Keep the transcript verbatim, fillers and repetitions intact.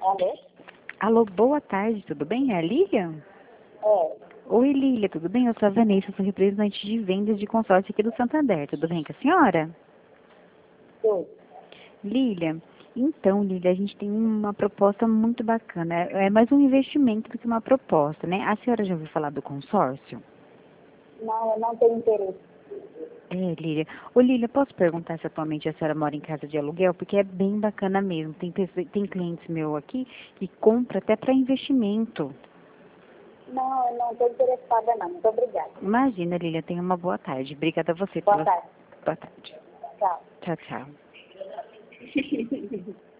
Alô? Alô, boa tarde, tudo bem? É a Lilian? É. Oi, Lília, tudo bem? Eu sou a Vanessa, sou representante de vendas de consórcio aqui do Santander. Tudo bem com a senhora? Sim. Lília, então, Lília, a gente tem uma proposta muito bacana. É é mais um investimento do que uma proposta, né? A senhora já ouviu falar do consórcio? Não, eu não tenho interesse. É, Lília. Ô, Lília, posso perguntar se atualmente a senhora mora em casa de aluguel? Porque é bem bacana mesmo. Tem, pessoa- tem clientes meus aqui que compram até para investimento. Não, eu não estou interessada não. Muito obrigada. Imagina, Lília, tenha uma boa tarde. Obrigada a você Boa pela... tarde. Boa tarde. Tchau. Tchau, tchau.